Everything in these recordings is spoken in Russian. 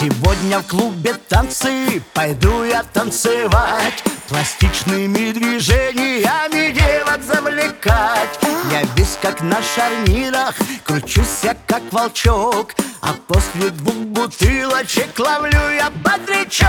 Сегодня в клубе танцы, пойду я танцевать, пластичными движениями девок завлекать. Я весь как на шарнирах, кручусь я как волчок, а после 2 бутылочек ловлю я бодрячок.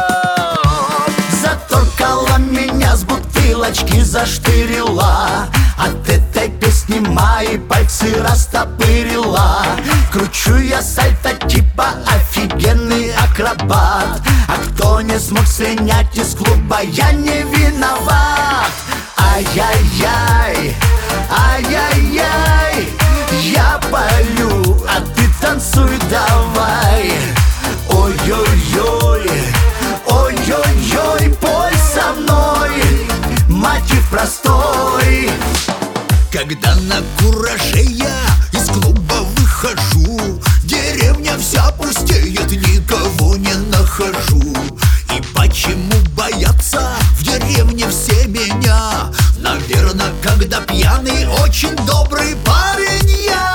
Заторкала меня с бутылочки, заштырила, от этой песни мои пальцы растопырила. Кручу я сальто типа офигенный акробат, а кто не смог слинять из клуба, я не виноват. Ай-яй-яй, ай-яй-яй, я полю, а ты танцуй давай. Ой-ой-ой, ой-ой-ой, пой со мной мотив простой. Когда на кураже я из клуба выхожу, деревня вся пустеет, никого не нахожу. И почему боятся в деревне все меня? Наверное, когда пьяный, очень добрый парень я.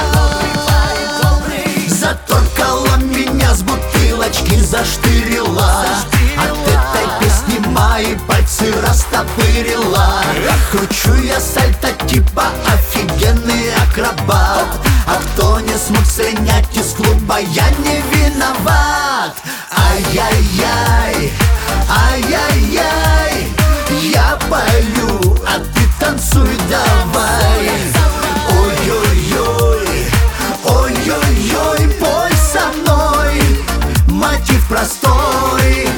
Заторкала меня с бутылочки, заштырила, от этой песни мои пальцы растопырила. Кручу я сальто типа офигенный акробат, а кто не смог слинять из клуба, я не виноват. Ай-яй-яй, ай-яй-яй, я полю, а ты танцуй давай. Ой-ой-ой, ой-ой-ой, пой со мной мотив простой.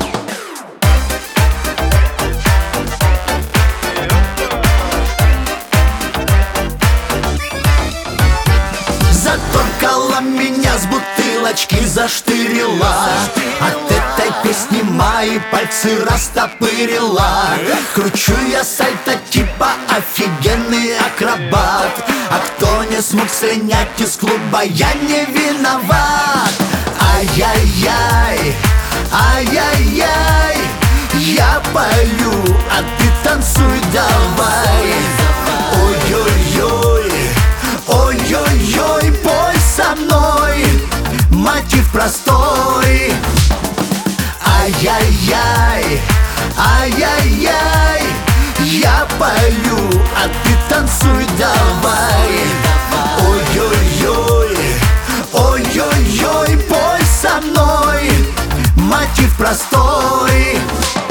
Заторкала меня с бутылочки, заштырила, от этой песни мои пальцы растопырила. Кручу я сальто типа офигенный акробат, а кто не смог слинять из клуба, я не виноват. Ай-яй-яй, ай-яй-яй, я полю, а ты танцуй давай. Ой-ой-ой, ой-ой-ой, пой со мной мотив простой. Ай-яй-яй, ай-яй-яй, я полю, а ты танцуй давай. Ой-ой-ой, ой-ой-ой, пой со мной мотив простой.